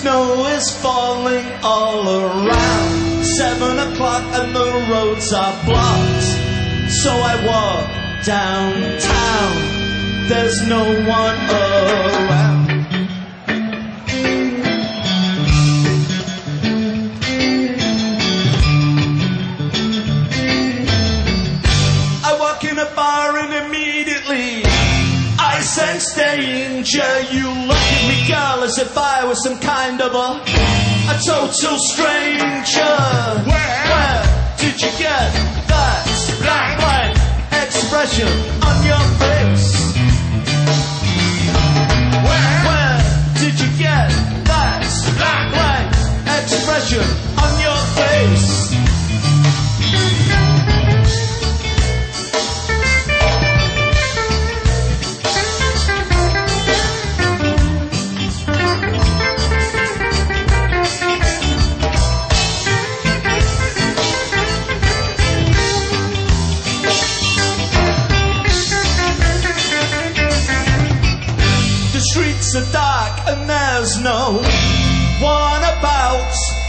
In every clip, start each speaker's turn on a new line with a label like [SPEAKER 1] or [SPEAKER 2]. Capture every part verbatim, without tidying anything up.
[SPEAKER 1] Snow is falling all around. Seven o'clock and the roads are blocked. So I walk downtown. There's no one around. I walk in a bar and immediately I sense danger. You look at me, girl, as if I was some kind of a, a total stranger. Where, Where did you get that black light expression on your face? Where, Where did you get that black light expression on your face? Streets are dark and there's no one about.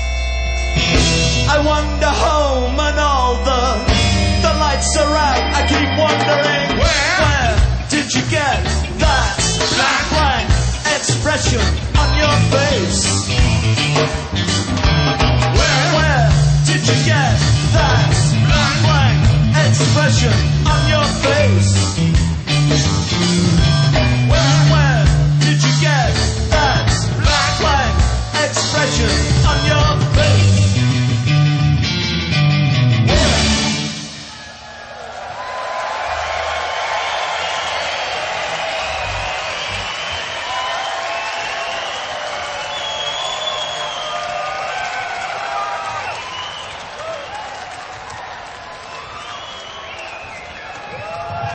[SPEAKER 1] I wander home and all the the lights are out. I keep wondering, where, where did you get that black light expression on your face? Where, where did you get that black light expression on your face?